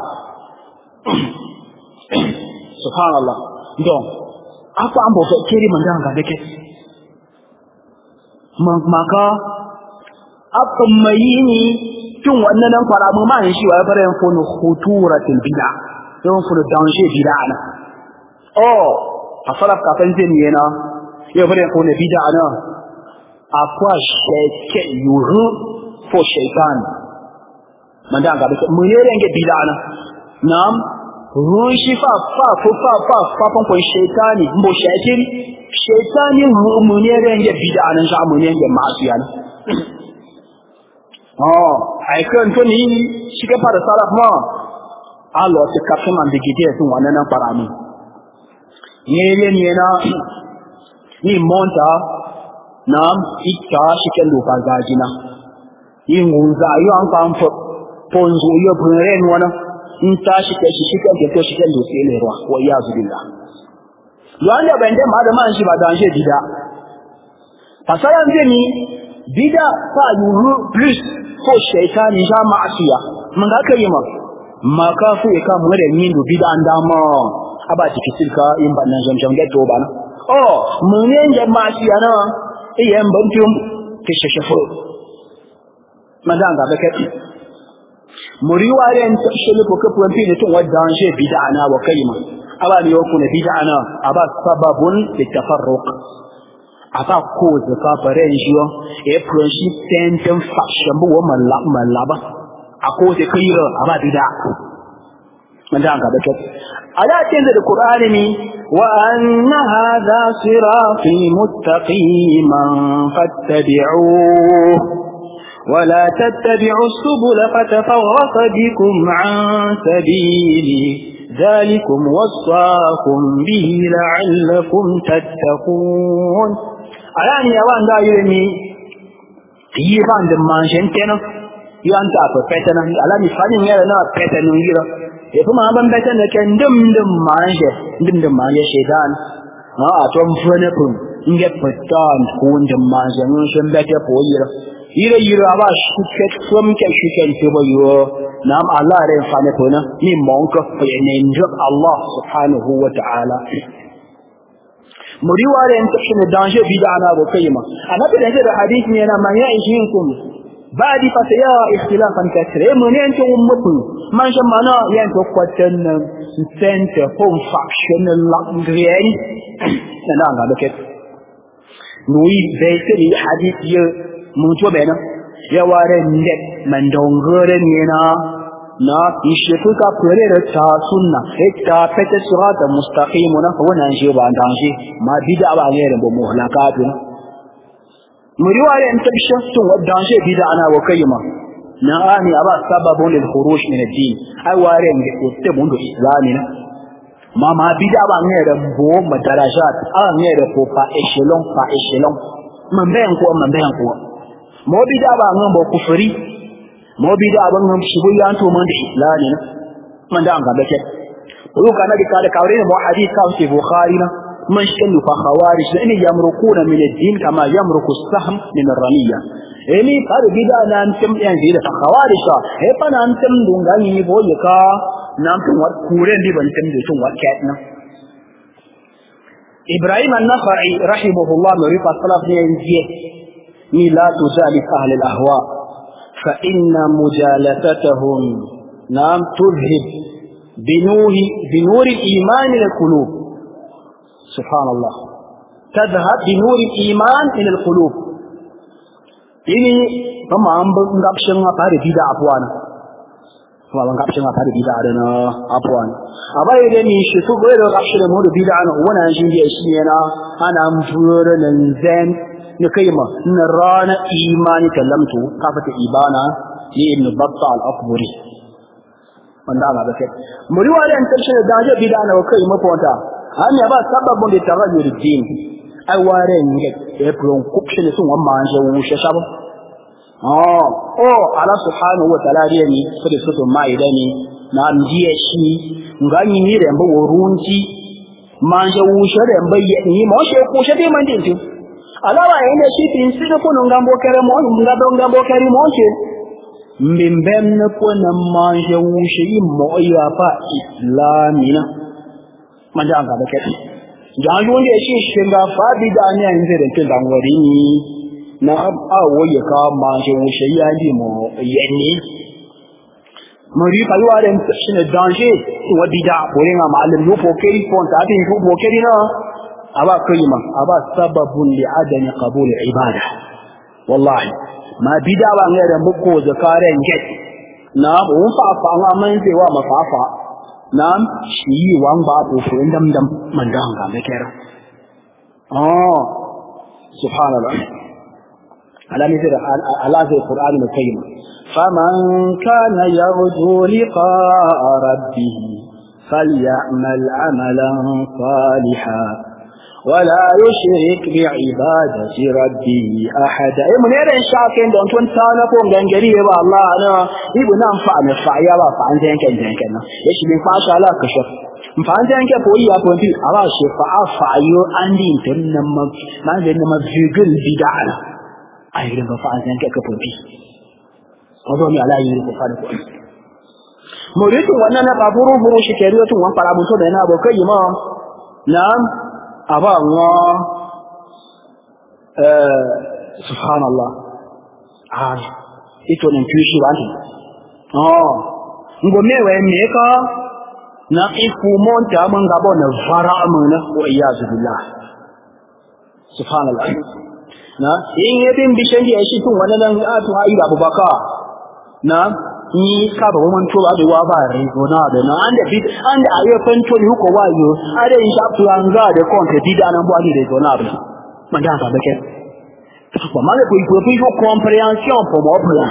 subhanallah donc apa ambo fa kiri mandanga dake maka apa mayini tun wannan nan fara mu ma shi wa bare ko no khuturatul bid'a don fu danger bid'a na oh afala ka fanze ni yana ya bare ko ne bid'a na akwa sheke yuru fo shaytan mandanga dake mu ne renge bid'a na nam ruwan shi fa fa fa fa fa fa fa ko shaytani mbo shaytani shaytani mu ne renge bid'a nan sha mu ne renge masiya na oh ai kan to ni shi ka fara salaf ma Allah ta kafa man digite sun wannan nan faramu ne ne ne na ni monta nam ita shi kan doka gajina yin gunza ayo an kan fa ponzo yo bunren wana in ta shi kai shi kan ke to shi kan doke ne ruwa wa iyazu billah wanda bande ma da man shi ba dan shi bida fasaran je ni bida fa yuru plus ko shaytani ja ma'asiya mun ga kai ma maka fu e ka mu da yin bida andama aba tikisil ka in ban nan jamjam ga to bana oh mun ne da ma'asiya na iyan bantum ke shashafo madan ga baka muri waren ta shele ko kafu wanti ne tun wadan she bida na wa kaima aba ne ko ne bida na aba sababun litafarruq aka ko zaka fare shi e pronshi tenten fashion bu wa mallaba ako se kaira aba bida mandan ga baka ala tin da qur'ani ni wa anna hadha sirati muttaqiman fattabi'uhu ولا تتبعوا السبل فتفرق بكم عن سبيله ذلكم وصاكم به لعلكم تتقون alani yawan da yemi yi ban da manjen kenan yan ta fa petana alani fadin yara na petana ngira e kuma ban petana ken dum dum manje dum dum manje shedan a a ton fone pun inge petan ko dum manje mun shin bete po yira yira yira ba shi ke from ke shi ke to bayo nam Allah re fane to na ni monko fa ne njo Allah subhanahu wa ta'ala muri ware en tashin danger bid'a na go kayima annabi da da hadisi ne na man ya'ishinkum ba'di fa ya ikhtilafan kathira mun en to ummatu man shamana yan to kwatan sente home factional langriyen na nga da ket nui be hadisi mun to bena ya ware ne man dongore ne na na ishe kuka fure da ta sunna ita fata sirata mustaqim na wannan shi ba dan shi ma bid'a ba ne da mu halakatu muri ware an tabshin tun wadan shi bid'a ana wa kayima na ani aba sababun lil khuruj min ad-din ai ware ne ko te mun do islami na ma ma bid'a ba ne da bo madarajat a ne da ko fa echelon fa echelon man bayan ko man bayan ko mo bid'a ba ngan bo kufri mo bid'a ban ngan shi buyan to man da islami na man da an ga bake ويقول نبي قال كاورين مو حديث كان في بخاري من شنو فخوارج لأن يمرقون من الدين كما يمرق السهم من الرمية إني قال بدا نانتم يعني بدا فخوارج هي فنانتم دونغاني بويكا نانتم وكورين دي بنتم دون وكاتنا إبراهيم النخعي رحمه الله مريض الصلاة في لا تجالس أهل الأهواء فإن مجالستهم نعم تذهب بنور بنور الإيمان إلى القلوب سبحان الله تذهب بنور الإيمان إلى القلوب إني فما أم بنقبشن ما تاري بيدا أبوانا فما بنقبشن ما تاري بيدا أدنا أبوانا أبا يدني شتو غير قبشن مود بيدا أنا وانا أجنبي أشيانا أنا أمفور ننزين نكيما نرانا إيماني كلمتو قافة إيبانا لابن بطة الأكبري من دعنا بكت مريوا على أن تلشن الدعجة بدانا وكيما فونتا هم يبا سبب لتغير الدين أوارين يبلون كبشن سوى ما أنجوا وششابه آه أوه على سبحانه وتعالى يعني فدي سوى ما يداني نعم جيشي نغاني نيرين بورونتي ما أنجوا وشرين بيئني ما شيكو شدي من دينتو alawa ene shi tin sino ko ngambo kere mo ngabo ngambo kere mo che mimbem na ko na manje wushi mo ya fa islamina manja ga da kai ja yo ne shi shinga fa bi da ne an zai da kin dan wari ni na a waye ka manje wushi ya di mo yanni muri fa yo are shi ne danger wa bida ko ne ma malam yo ko keri fon ta tin ko mo keri na أبا كلمة أبا سبب لعدم قبول العبادة والله ما بدأ غير مكو ذكارين جد نعم وفعفع من زي وما فعفع نعم شيء وان بابو فين دم دم من دهنغا مكيرا آه سبحان الله على مثل على ذي القرآن الكريم فمن كان يرجو لقاء ربه فليعمل عملا صالحا ولا يشرك بعبادة ربه أحدا من يرى شاكين دون تون سانا كون غنغري با الله انا يبو نان فا نفا يا با فان زين كان زين كان يشي من فاشا لا كشف فان زين كان بوي يا بونتي ابا شفاء فايو اندي تنم ما زين ما فيغل بدعنا اي رن فان زين كان كبونتي ozo mi ala yi ko fa ko moritu wannan na baburu buru shi ke riyo tun wan fara mun so da na bo kai ma na'am aba Allah eh subhanallah ah ito ne kishi wani oh ngome we meka na ifu monta mun gabo na fara mun na wa iyazu billah subhanallah na in yadin bishan ya shi tun wannan atu hayi abubakar na ni ka ba mun to ba da wa ba rai gona da na an da bid an da ayo fan to ni ko wayo are in sha tu an ga da kon te bid anan bo ani da gona ba man da ka ba ke ko ma le ko ko ko comprehension pour mo plan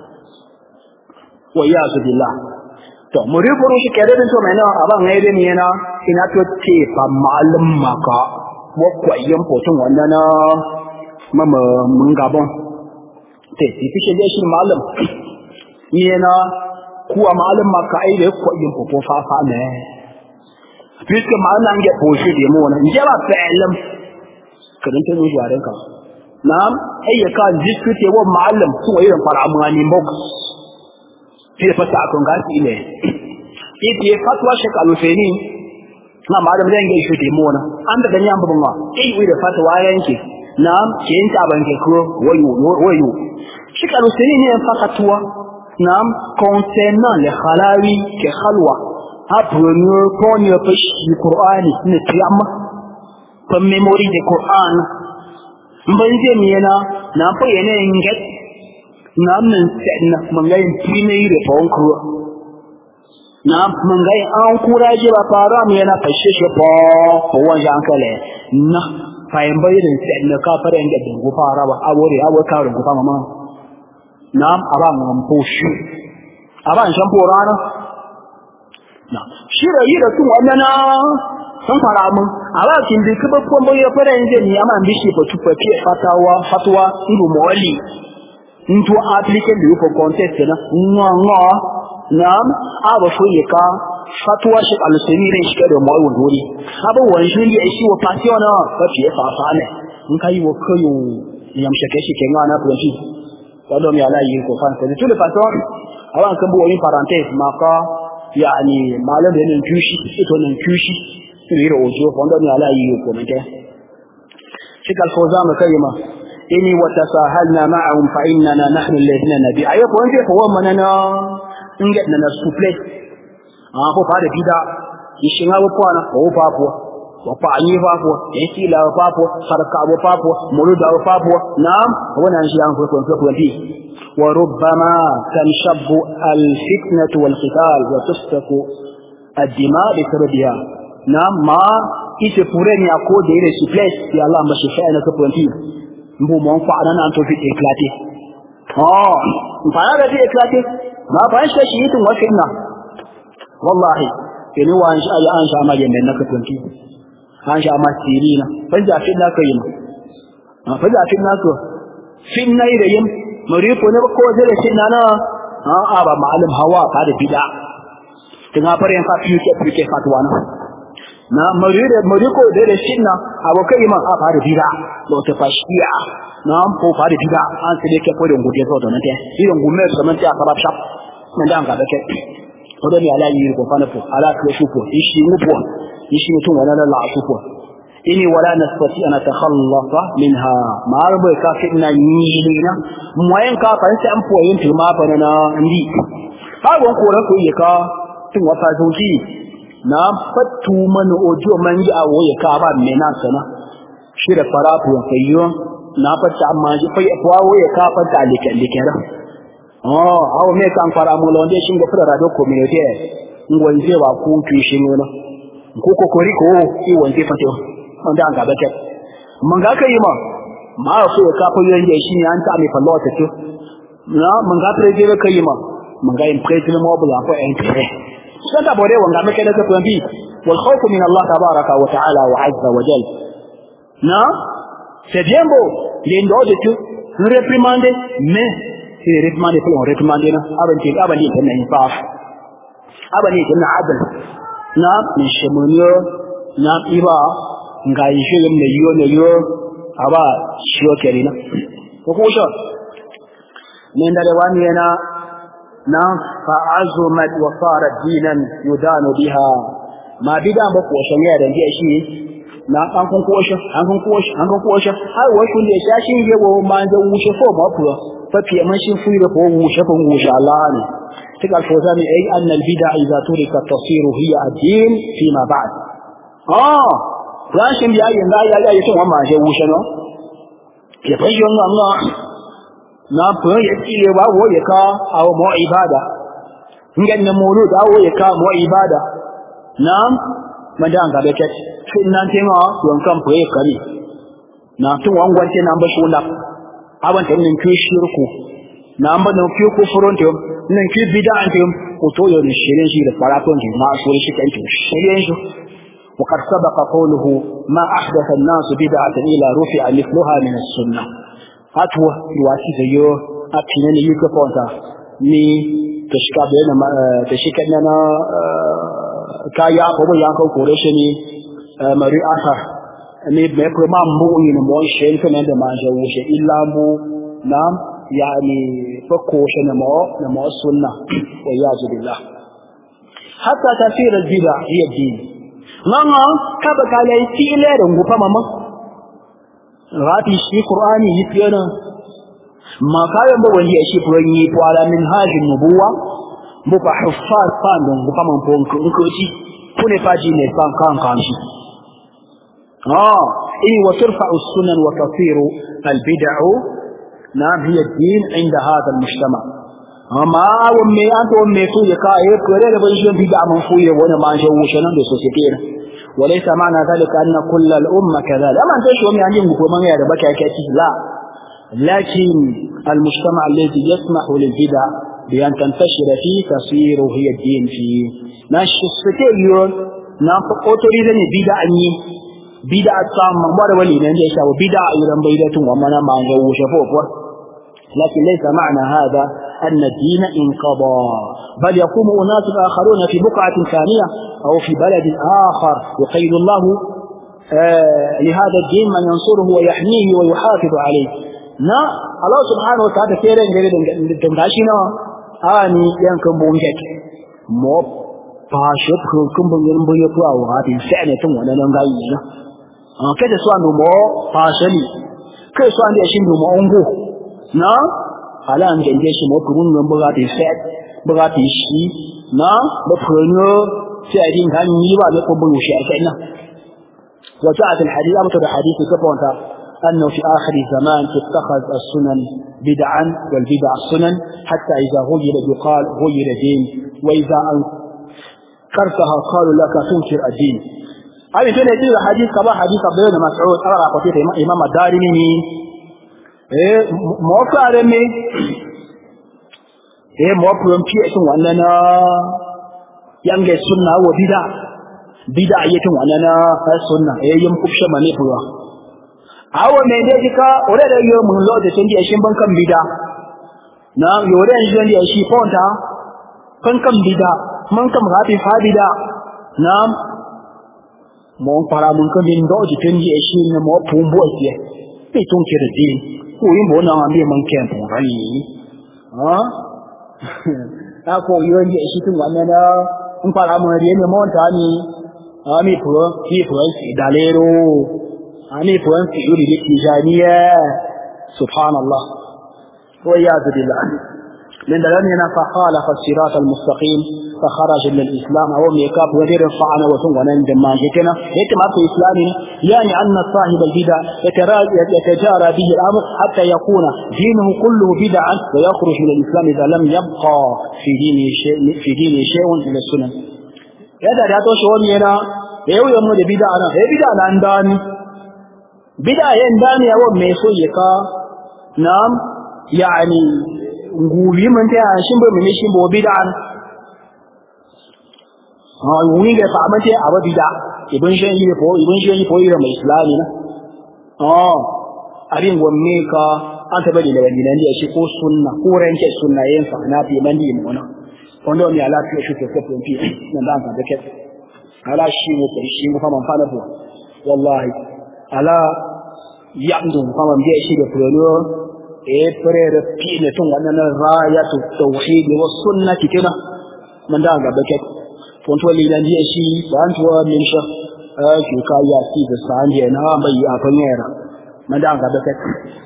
wa ya billah to muri buru shi kere din to mai na aban ngai da ni na ina to ce fa malum maka mo kwayen potun wannan na mama mun gabon te ti shi da shi malum yana kuwa malum maka ai da kwayen popo fa fa ne fiske malum ga poshi da mu wannan je ba fa'alam kadan ta yi jaren ka na'am ai ya ka diskute wa malum su wayin faramani box sai fata akon gasi ne ite fatwa shekalu feni na malum zan ga shi da mu wannan an da gani an babban ma ai wai da fatwa yanke na'am kin ta banke ko wayo wayo shekalu feni ne fatwa نعم concernant les khalawi ke khalwa apreneur poni pe shi qur'ani ne tiyama pa memory de qur'an mbanje miyana na pa yana inget nam nan senna mangai primary de ponku na mangai an kuraje ba fara miyana pa shi shi po po wajan kale na fa yambai de senna ka fara inget de fara ba awore awo ka ru fa mama نعم أبان مبوشي أبان شامبو رانا نعم شيرا يرا تو أننا سنفر عمم أبان كندي كبب كمبو يفر إنجني أمان بيشي فتوى فتوى فتوى إبو مولي نتو أبليكن ديو فو كونتست نا نوا نوا نعم أبا شويكا fatwa shi al-Samirin shi da mu wani wuri abu wani shi ne shi wa passion na ba fiye fa fa ne in kai wa kayo yam shake shi kenan na tuwanci wanda mai ala yin ko fa ko tule passion awan kan bu wani parenthesis maka yani malam da nan kushi ito nan kushi sai ro ojo wanda mai ala yin ko mata shi kal fawza ma kalima inni wa tasahalna ma'ahum fa innana nahnu alladhina nabi ayyuka wanda ko manana inga na suple ah ko fa da bida ishin hawo kwana ko papo wa pa anyi papo yaki la papo sarka bo papo muluda bo papo naam wana shi an ko ko ko bi wa rubbama tanshabbu al fitnatu wal qital wa tusfaku ad-dima bi sababiha naam ma ite pureni akode ile souplesse ya Allah mashifa na ko bi mbu mon fa ana an to fi éclater oh fa ya ga éclater ma ba shi shi yitin wa fitna wallahi yani wa an sha an sha ma yanda naka tunki an sha ma sirina ban ja fitna kai ma fa ja fitna ko fitna da yin marifu ne ko da fitna na a ba ma'alim hawa ka da bid'a tun afar yan fa fiye fiye fatwa na na marifu marifu da fitna abokai man a fa da bid'a da ta fashiya na ko fa da bid'a an sai ke ko da gode so to na te irin gume so man ta sabab shap nan da an ga da ke odo ni ala yi ko fa na ko ala ko shu ko ishi mupo ishi mutun wala la shu ko ini wala nastati an atakhallasa minha ma rabu ka fitna yilina moyen ka fa sai an poyin tuma fa na ndi ha gon ko ra ko yi ka tun wata zoji na fatu man ojo man ji awo ya ka ba me na sana shi da farafu kayyo na fata amma ji fa wawo ya ka fata like like ra oh awo me kan fara mu londe shin go fara do community ngonje ba ku tu shin no ko ko kori ko ki wonje fata wanda an gaba ke mun ga kai ma ma so ya ka fa yanje shi ne an ta mai fallota to na mun ga preje kai ma mun ga in preje mo bula ko en kire sai da bore wanga me kada ka tambi wal khawf min Allah tabaraka wa ta'ala wa azza wa jalla na c'est bien beau les ndo de tu réprimander mais c'est réprimander pour réprimander na aban ti aban ni kana insaf aban ni kana adal na min shemunyo na iba ngai shirin ne yo ne yo aba shiyo kerina ko ko sho men da wani yana na fa'azumat wa sarat dinan yudanu biha ma bidan ba ko shanya da ji shi na an kun ko shi an kun ko shi an kun ko shi har wa kun da shashi ye go ma da wuce ko ba ku fa fiye man shi fu da ko wuce ko wuce Allah ne tikal fozani ay anna al bid'a idha turika tasiru hiya ad-din fi ma ba'd ah rashin biya yin da ya ya tun wannan je wuce no ya fa yin Allah na fa ya tsire ba wo ya ka aw mu ibada ngan na mulu da wo ya ka mu ibada nam madan ga beket fin nan tema don kan fa ya kare na tun wangwan ce nan ba shi wala aban tan nan ki shirku na an ba nan ki ku furonte nan ki bid'an te ko to yo ne shirin shi da faraton ji ma so shi kan ki shirin shi وقد سبق قوله ما أحدث الناس بدعة إلا رفع مثلها من السنة أتوى الواسي زيو أبتنين يكفونتا ni تشكى بينما تشكى أننا كايا قبو يانكو كوريشني مري أثر ni بمكرما مبوئي نموي شين فنان دما جوش إلا مبو نام يعني فكوش نمو نمو السنة وياج بالله حتى تفسير البدع هي الدين nanga kaba kalai tile da ngufa mama rati shi qur'ani yitiyana ma kayan ba wani shi furan yi to ala min hajin nubuwa muka huffaz fan da ngufa man fon kunkoci kune faji ne san kan kan shi ah in wa turfa'u as-sunan wa tasiru al-bid'u nam hiya ad-din inda hadha al-mujtama amma awon me an to me so ya kai kore da ban shi bid'a man fuye wani ma shi wuce nan da society وليس معنى ذلك أن كل الأمة كذلك أما أنت شو يعني يقول من يا ربك كاتي لا لكن المجتمع الذي يسمح للبدع بأن تنتشر فيه تصير هي الدين فيه ناش السكيون نافق أوتوريزني بدعني بدع تام مبارا ولي نجي شو بدع يرم بيدة ومنا ما جو شفوف لكن ليس معنى هذا أن الدين انقضى بل يقوم أناس آخرون في بقعة ثانية أو في بلد آخر يقيد الله آه لهذا الدين من ينصره ويحميه ويحافظ عليه نا الله سبحانه وتعالى كيرين دنگاشينا آني ينكم بونجك مو باشب كم بونجن بيكو أو هذه سعنة تمونا نغاينا آه كده سوى نمو باشلي كده سوى عندي أشين نمو أنغو نا على أن جنجيش مو كمون من بغاتي سعد بغاتي شي نا بفرنو سعدين كان يبا لكم بيوشي أكينا وجاءت الحديث أبطل الحديث كفونتا أنه في آخر الزمان تتخذ السنن بدعا والبدع السنن حتى إذا غير يقال غير دين وإذا أنكرتها قالوا لك تنكر الدين هذه كان يجيب الحديث كما حديث عبد الله بن مسعود أرى قصير إمام الدارمي إيه موقع رمي إيه موقع رمي وأننا ينجي السنة وبدع بدع يتم وأننا السنة إيه يمكب شماني بوا awa mai dai jika ore da yo mun lo da tanji ashin ban kan bida na yore an jin da shi fonta kan kan bida man kan rafi fa bida na mon fara mun kan bin do tanji ashin na mo pumbo asiye sai tun ke da din ko yin bona an bi man kan to rai ha ta ko yo ji shi tun wannan na in fara mun da ne mon ta ni ami pro ki pro dalero ani puan fi yuri di tijaniya subhanallah wa iyad billah min dalamina fa khalafa as-sirat al-mustaqim fa kharaja min al-islam aw mikab wa dir fa'ana wa tunwana ndama jikana yatima fi islami yani anna sahib al-bid'a yatajara bihi al-amr hatta yakuna dinuhu kulluhu bid'an wa yakhruj min al-islam idha lam yabqa fi dini shay' fi dini shay'un ila sunnah yada da to shi wani yana yau yamu da bid'a na bid'a nan dani bid'a yan dani yawan mai so ya ka nam yani ngubi mun ta shin ba mun shin ba bid'a ha wuni ga fa mace a ba bid'a ibn shan yi ko ibn shan yi ko ira mai islami na oh abin wanne ka an ta bari da wani nan da shi ko sunna ko ranke sunna yin fa na bi man yi mun wanda ne ala fi shi ko ko fi nan da ka dake ala shi mu ko shi mu fa man fa na bu wallahi ala yamdu kama mje shi da fulano eh fere pile tun wannan rayatu tauhid wa sunnati kina man da ga baket fon to lilan je shi ban to min sha eh ki ka ya ci da sanje na bai a fanyera man da ga baket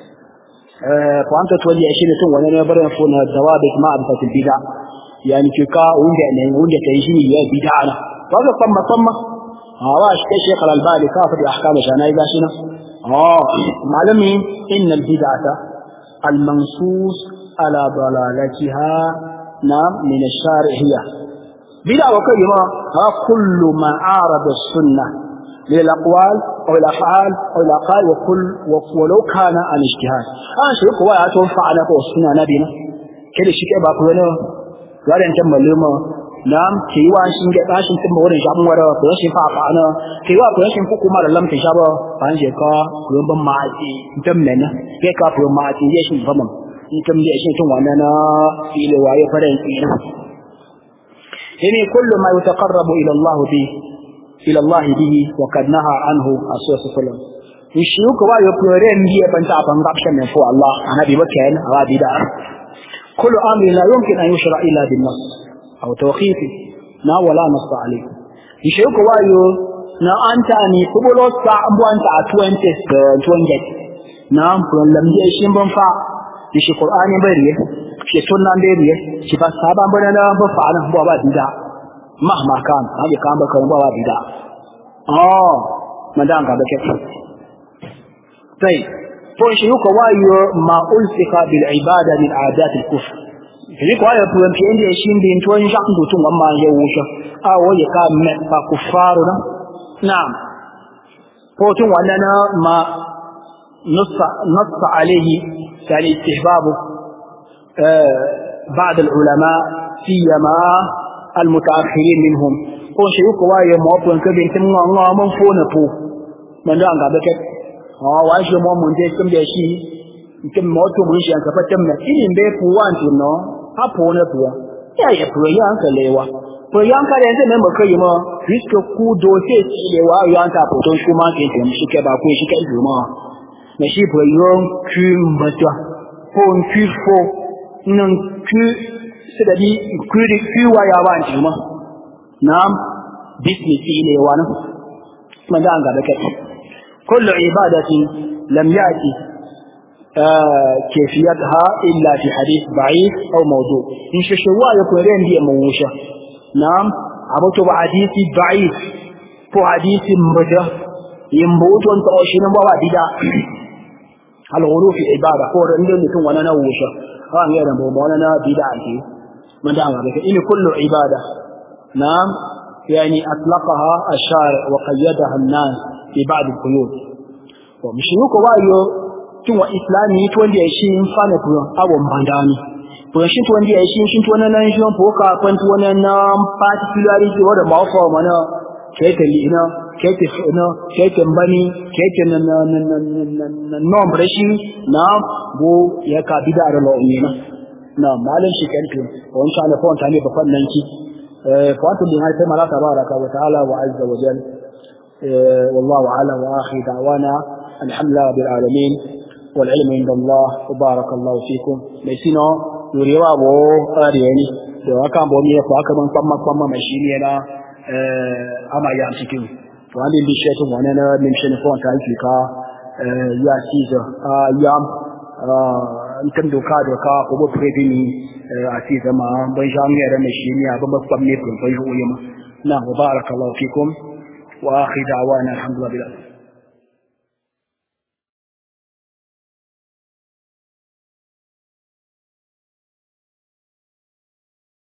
eh fon to li shi tun wannan ne bare fona dawabit ma abatul bid'a yani ki ka wanda ne wanda kai shi ya bid'a na kaga kuma kuma hawa shi Sheikh Al-Albani ka fa ahkam shanai gashi na آه معلمين إن البدعة المنصوص على ضلالتها نعم من الشارع هي بدعة وكلمة ها كل ما عارض السنة من الأقوال أو الأفعال أو الأقال وكل ولو كان عن اجتهاد آه شيء قوي أتوفعنا فوق السنة نبينا كده شيء بقى كلنا قال أنت ملما nam kiwa shin ga tashin tun wurin jabun wara ko shi fa fa ana kiwa ko shin ku kuma da lamta shaba ban je ka ko ban ma ji dan mena ke ka ko ma ji ye shin fa mun in kam je shin tun wannan na ile waye faran kina yani kullu ma yataqarrabu ila Allah bi ila Allah bihi wa kad naha anhu as-sallallahu alaihi shi ko wa yo plore ndiye ban ta ban gabshan ne fo Allah anabi bakan awadi da kullu amri la yumkin an yushra illa bin nas أو توقيفي نا ولا نص عليه يشيك وايو نا أنت أني كبلو سامبو أنت أتوانت توانجت نعم كل لم يشين بنفع يشي قرآن بريه يشي سنة بريه يشي فسابا بنا بفعنا بابا بدا مهما كان هذا كان بكرم بابا بدا آه مدام كان بكت طيب فيشيك وايو ما ألصق بالعبادة من عادات الكفر Ili kwa hiyo tuwe mpiende shindi ntuwe njangu tu ngama yewusha au ye ka me pa kufaru na naam ko tun wannan ma nassa nassa alayhi yani istihbab بعض العلماء سيما المتأخرين منهم ko shi ko waye mo pon ke bin tin ngwa mon fona po man da ga beke ah wa shi mo mun je kin da shi kin mo to mun shi an ka fatin na in be pu wan to no a po na tuwa ya ya pro yan ka lewa pro yan ka da yanzu nan baka yi ma risk ku dose lewa yan ta po ton kuma ke tem shi ke ba ku shi ke zuma na shi pro yon ku mbatwa pon ku fo nan ku sai da bi ku ri ku wa ya ba ji ma na'am business lewa na man da an ga da kai kullu ibadati lam yati آه كيفيتها إلا في حديث ضعيف أو موضوع إن ششوا يقولون دي موشة نعم عبطوا بحديث ضعيف فو حديث مبجة ينبوت وانت أشينا بوا بدا الغلو في عبادة فور عندهم يكون وانا نوشة ها غير مبوانا بدا عنه من دعوة بك إن كل عبادة نعم يعني أطلقها الشارع وقيدها الناس في بعض القيود ومشيوك وايو tunwa islami to wanda ya shi fana to awon bandani to shi to wanda ya shi shi to wannan nan shi ko ka kwan to wannan nan particularity wanda ba fa mana ke ta lina ke ta ina ke ta bani ke ta nan nan nan nom rashi na go ya ka bida da lo ne na malan shi kan to on sha na fon tane ba fannan ki eh fatu din har sai mala tabaraka wa ta'ala wa azza wa jalla wallahu ala wa akhi da'wana alhamdulillah bil alamin والعلم عند الله وبارك الله فيكم لسنا يريوا ابو اريني da aka bo mi ko aka ban famma famma mai shi ne na eh ama ya cikin to an din shi to wannan na min shi ne ko ta yi ka ya ci da ya an kan doka doka ko bo predini a ci zama ban sha ne da mai shi ne ba ba famne ko ko yi ma na barakallahu fikum wa akhi da'wana alhamdulillah